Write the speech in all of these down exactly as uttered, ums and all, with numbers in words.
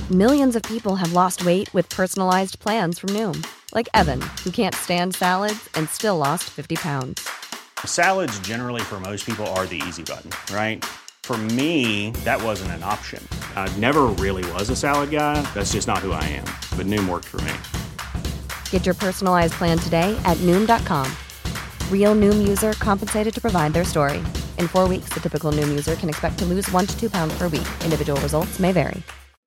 Millions of people have lost weight with personalized plans from Noom. Like Evan, who can't stand salads and still lost fifty pounds. Salads generally for most people are the easy button, right? For me, that wasn't an option. I never really was a salad guy. That's just not who I am. But Noom worked for me. Get your personalized plan today at Noom dot com. Real Noom user compensated to provide their story. In four weeks, the typical Noom user can expect to lose one to two pounds per week. Individual results may vary.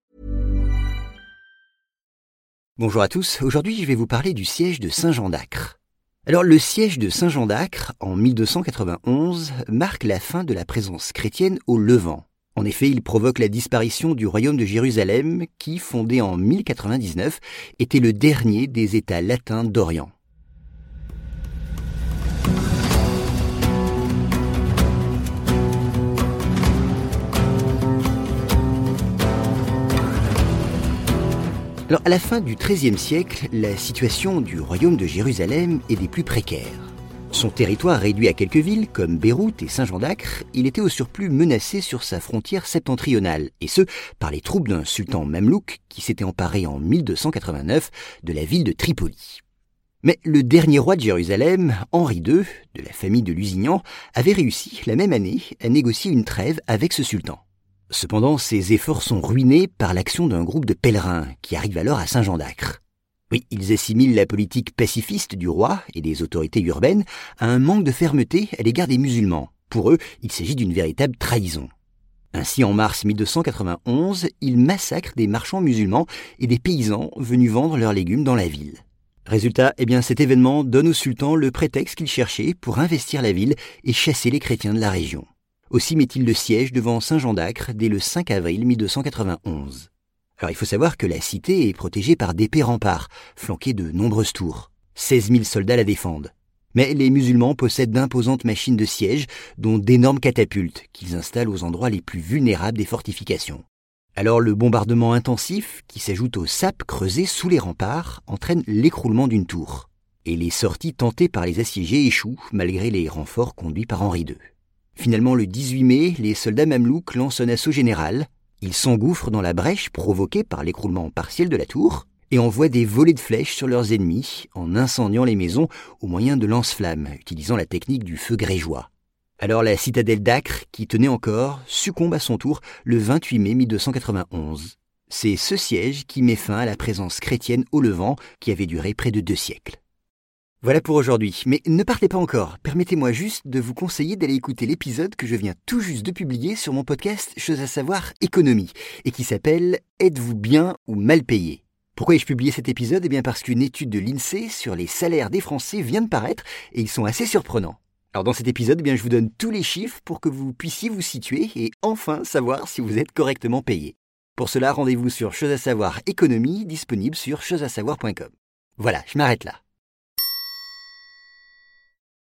Bonjour à tous, aujourd'hui je vais vous parler du siège de Saint-Jean d'Acre. Alors le siège de Saint-Jean d'Acre, en mille deux cent quatre-vingt-onze, marque la fin de la présence chrétienne au Levant. En effet, il provoque la disparition du royaume de Jérusalem qui, fondé en mille quatre-vingt-dix-neuf, était le dernier des États latins d'Orient. Alors, à la fin du treizième siècle, la situation du royaume de Jérusalem est des plus précaires. Son territoire réduit à quelques villes, comme Beyrouth et Saint-Jean d'Acre, il était au surplus menacé sur sa frontière septentrionale, et ce, par les troupes d'un sultan mamelouk qui s'était emparé en mille deux cent quatre-vingt-neuf de la ville de Tripoli. Mais le dernier roi de Jérusalem, Henri deux, de la famille de Lusignan, avait réussi, la même année, à négocier une trêve avec ce sultan. Cependant, ces efforts sont ruinés par l'action d'un groupe de pèlerins qui arrive alors à Saint-Jean d'Acre. Oui, ils assimilent la politique pacifiste du roi et des autorités urbaines à un manque de fermeté à l'égard des musulmans. Pour eux, il s'agit d'une véritable trahison. Ainsi, en mars mille deux cent quatre-vingt-onze, ils massacrent des marchands musulmans et des paysans venus vendre leurs légumes dans la ville. Résultat, eh bien, cet événement donne au sultan le prétexte qu'il cherchait pour investir la ville et chasser les chrétiens de la région. Aussi met-il le siège devant Saint-Jean d'Acre dès le cinq avril mille deux cent quatre-vingt-onze. Alors il faut savoir que la cité est protégée par d'épais remparts, flanqués de nombreuses tours. seize mille soldats la défendent. Mais les musulmans possèdent d'imposantes machines de siège, dont d'énormes catapultes, qu'ils installent aux endroits les plus vulnérables des fortifications. Alors le bombardement intensif, qui s'ajoute aux sapes creusées sous les remparts, entraîne l'écroulement d'une tour. Et les sorties tentées par les assiégés échouent, malgré les renforts conduits par Henri deux. Finalement, le dix-huit mai, les soldats mamelouks lancent un assaut général. Ils s'engouffrent dans la brèche provoquée par l'écroulement partiel de la tour et envoient des volées de flèches sur leurs ennemis en incendiant les maisons au moyen de lance-flammes, utilisant la technique du feu grégeois. Alors la citadelle d'Acre, qui tenait encore, succombe à son tour le vingt-huit mai mille deux cent quatre-vingt-onze. C'est ce siège qui met fin à la présence chrétienne au Levant qui avait duré près de deux siècles. Voilà pour aujourd'hui, mais ne partez pas encore. Permettez-moi juste de vous conseiller d'aller écouter l'épisode que je viens tout juste de publier sur mon podcast Chose à savoir économie et qui s'appelle « Êtes-vous bien ou mal payé ?» Pourquoi ai-je publié cet épisode ? Eh bien parce qu'une étude de l'INSEE sur les salaires des Français vient de paraître et ils sont assez surprenants. Alors dans cet épisode, eh bien, je vous donne tous les chiffres pour que vous puissiez vous situer et enfin savoir si vous êtes correctement payé. Pour cela, rendez-vous sur Chose à savoir économie, disponible sur chose à savoir point com. Voilà, je m'arrête là.